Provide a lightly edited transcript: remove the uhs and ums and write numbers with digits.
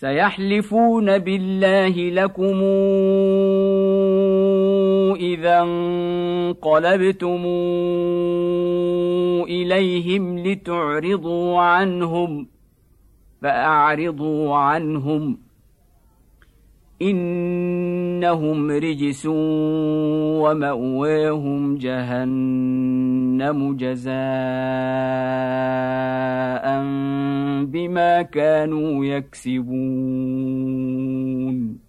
سيحلفون بالله لكم إذا انقلبتم إليهم لتعرضوا عنهم فأعرضوا عنهم إنهم رجس ومأواهم جهنم جزاء بما كانوا يكسبون.